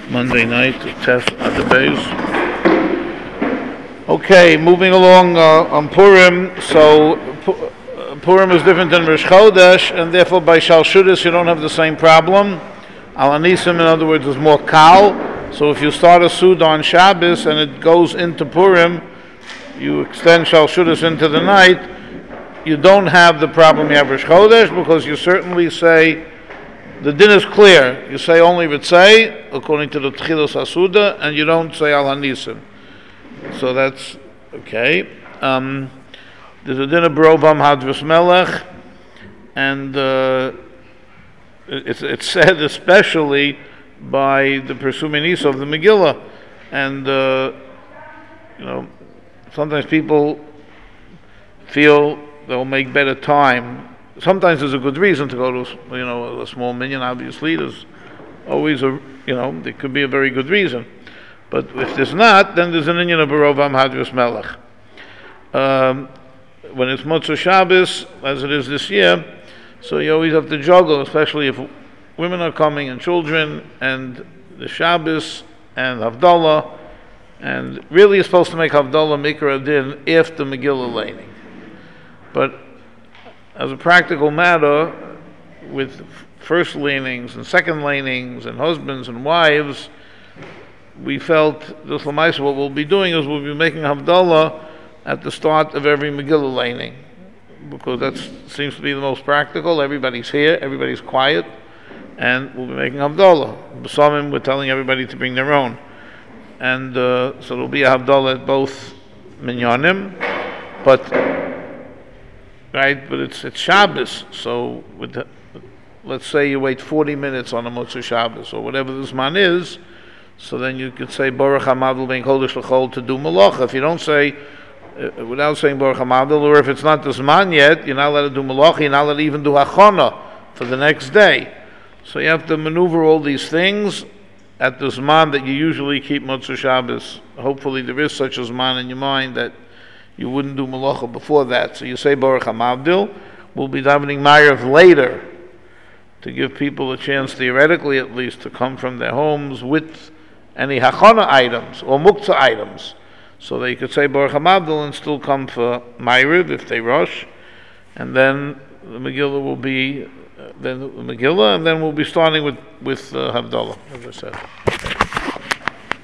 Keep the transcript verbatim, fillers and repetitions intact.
Monday night, test at the base. Okay, moving along uh, on Purim. So uh, Purim is different than Rosh Chodesh, and therefore by Shalshudas you don't have the same problem. Al Anisim, in other words, is more kal. So if you start a Suda on Shabbos and it goes into Purim, you extend Shalshudas into the night, you don't have the problem you have Rosh Chodesh, because you certainly say, the din is clear. You say only Ritzei, according to the Tchilas HaSuda, and you don't say Al Hanisim. So that's okay. Um, there's a din of Barovam Hadras Melech, and uh, it's, it's said especially by the Persuminis of the Megillah. And, uh, you know, sometimes people feel they'll make better time. Sometimes there's a good reason to go to, you know, a small minyan. Obviously, there's always a, you know, there could be a very good reason. But if there's not, then there's an inyan of Barovam Hadras Melech. Um, when it's Motzei Shabbos, as it is this year, so you always have to juggle, especially if women are coming and children, and the Shabbos and Havdalah, and really you're supposed to make Havdalah Mikra Adin if the Megillah laning. But as a practical matter, with first leanings and second leanings and husbands and wives, we felt this Lamaisa, what we'll be doing is we'll be making Havdalah at the start of every Megillah laning, because that seems to be the most practical. Everybody's here, everybody's quiet, and we'll be making Havdalah. B'samim, we're telling everybody to bring their own. And uh, so there'll be a Havdalah at both minyanim, but right, but it's it's Shabbos, so with the, let's say you wait forty minutes on a Motzei Shabbos, or whatever the Zman is, so then you could say Baruch HaMavdil Ben Kodesh L'Chol to do Malacha. If you don't say, uh, without saying Baruch HaMavdil, or if it's not the Zman yet, you're not allowed to do Malacha, you're not allowed to even do Hachana for the next day. So you have to maneuver all these things at the Zman that you usually keep Motzei Shabbos. Hopefully there is such a Zman in your mind that you wouldn't do Malacha before that. So you say Baruch HaMavdil. We'll be davening Ma'ariv later to give people a chance, theoretically at least, to come from their homes with any Hachana items or Muktzah items. So they could say Baruch HaMavdil and still come for Ma'ariv if they rush. And then the Megillah will be, uh, then the Megillah, and then we'll be starting with, with uh, Havdalah, as I said.